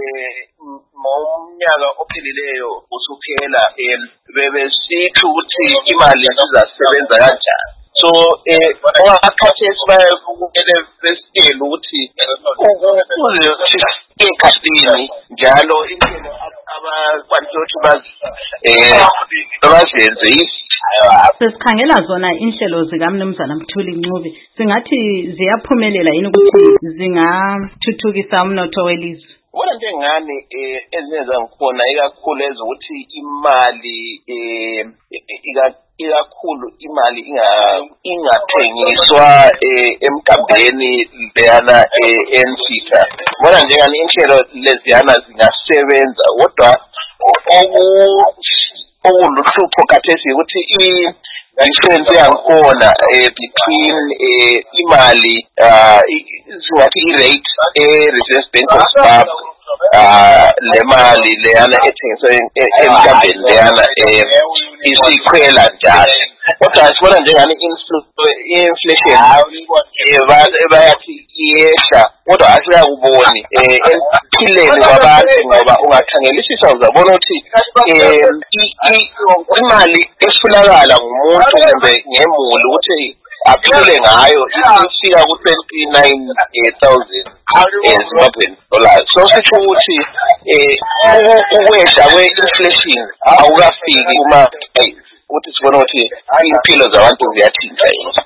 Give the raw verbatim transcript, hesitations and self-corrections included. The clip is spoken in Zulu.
eh ngomnyaka ophelileyo usuphela bebesithi ukuthi imali izasebenza kanjani. So eh owakhathesi bayakumele besitshele ukuthi ukuze ekhasini njalo into abakwantothi bazi eh bazenze sesikhangela zona inhlelo zikaMnumzana Mthuli Ncube singathi ziyaphumelela yini ukuthi zingathuthukisa umnotho welizwe. Wona nje ngani eh ezenza ngikhona ikakhulu ezokuthi imali eh ikakhulu imali inga ingathengiswa emgambeni leyana ensitha. Wona nje ngani inhlelo leziyana zingasebenza kodwa okuluhlupho kathesi ukuthi i-difference yakhona between imali izingathi i-rate e-Reserve Bank of Zimbabwe le mali leyana ethengiswa emhlabeni leyana isikhwela njalo. Kodwa sibona njengani inflation bayathi iyehla kodwa asiyakuboni empilweni kwabantu ngoba ungakhangelisisa uzabona ukuthi imali efunakala ngumuntu kumbe ngemuli ukuthi aphile ngayo ifika ku twenty-nine thousand Zimbabwean dollars. So sisho ukuthi ukwehla kwe-inflation awukafiki uma ukuthi sibona ukuthi impilo zabantu ziyathinta.